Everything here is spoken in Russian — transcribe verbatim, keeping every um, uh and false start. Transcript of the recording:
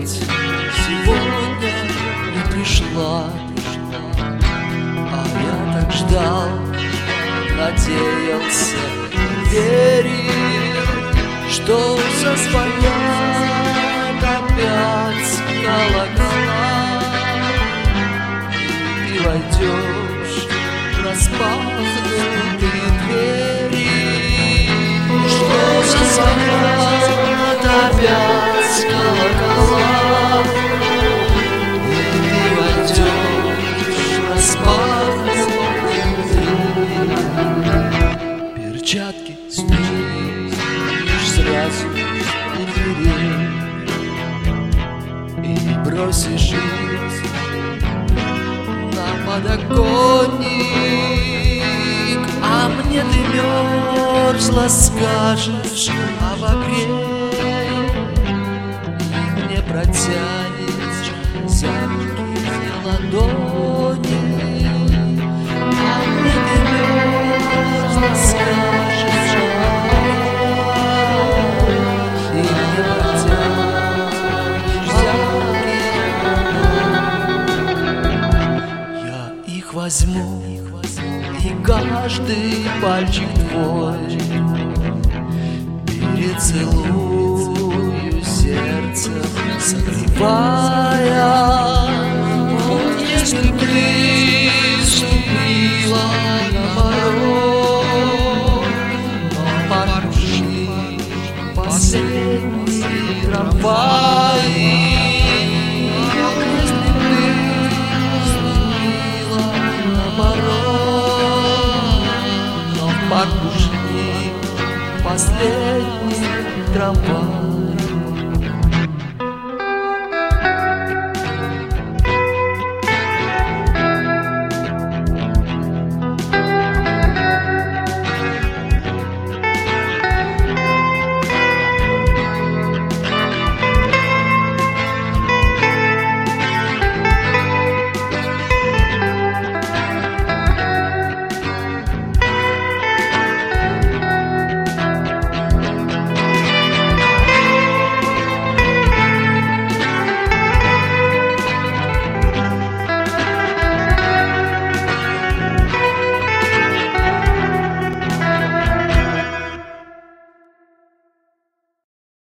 ведь сегодня не пришла. А я так ждал, надеялся, верил, что зазвонят опять колокола, и войдешь в распахнутые двери, что зазвонят опять колокола, и ты войдешь в распахнутые двери. Перчатки снимешь сразу у двери и бросишь их на подоконник, а мне ты мерзла скажешь, обогрей, и мне протянешь зябкие ладони, а мне ты мерзла скажешь, обогрей, и мне протянешь зябкие ладони. Я их возьму, и каждый пальчик твой перецелую сердцем, согревая. Вот если ты ступила на порог, покружи последний трамвай. Вот если ты ступила на порог, покружи последний трамвай.